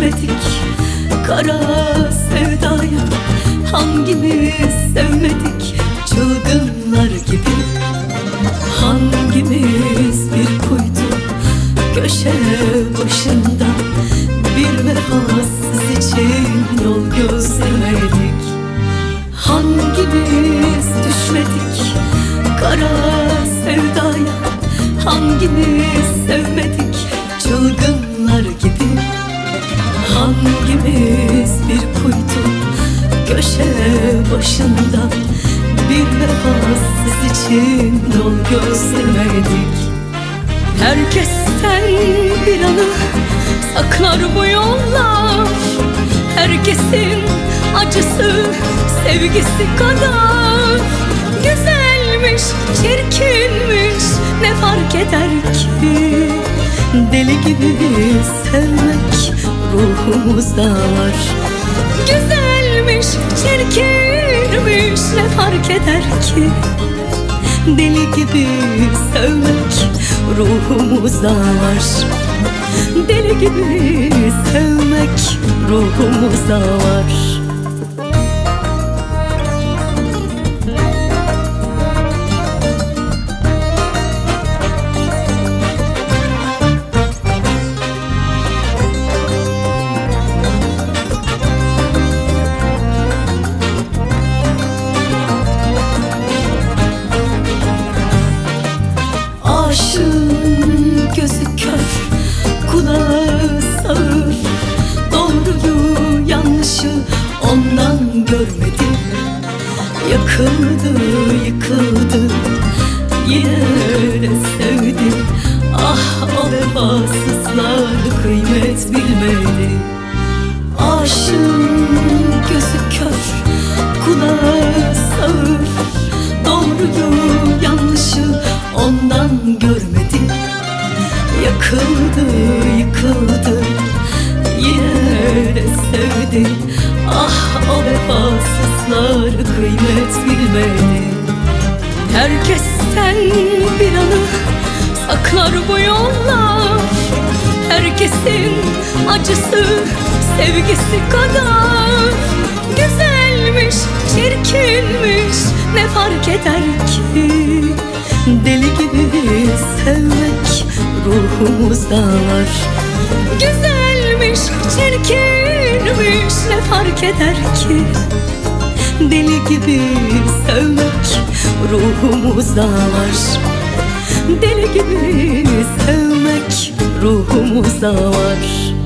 düşmedik kara sevdaya. Hangimiz sevmedik çılgınlar gibi? Hangimiz bir kuytu köşe başında bir vefasız için yol gözlemedik? Hangimiz düşmedik kara sevdaya? Hangimiz sevmedik çılgınlar gibi? Hangimiz bir kuytu köşe başında bir vefasız için yol gözlemedik? Herkesten bir anı saklar bu yollar. Herkesin acısı sevgisi kadar. Güzelmiş, çirkinmiş, ne fark eder ki? Deli gibi sevmek ruhumuzda var. Güzelmiş, çirkinmiş, ne fark eder ki? Deli gibi sevmek ruhumuzda var. Deli gibi sevmek ruhumuzda var. Aşığın gözü kör, kulağı sağır. Doğruyu yanlışı ondan görmedi. Yakıldı, yıkıldı, yine de sevdi. Ah, o vefasızlar kıymet bilmedi. Aşığın gözü kör, kulağı sağır. Doğruyu yanlışı ondan görmedi. Yakıldı, yıkıldı, yine de sevdi. Ah, o vefasızlar kıymet bilmedi. Herkesten bir anı saklar bu yollar. Herkesin acısı sevgisi kadar. Güzelmiş, çirkinmiş, ne fark eder ki? Deli gibi sevmek ruhumuzda var. Güzelmiş, çirkinmiş, ne fark eder ki? Deli gibi sevmek ruhumuzda var. Deli gibi sevmek ruhumuzda var.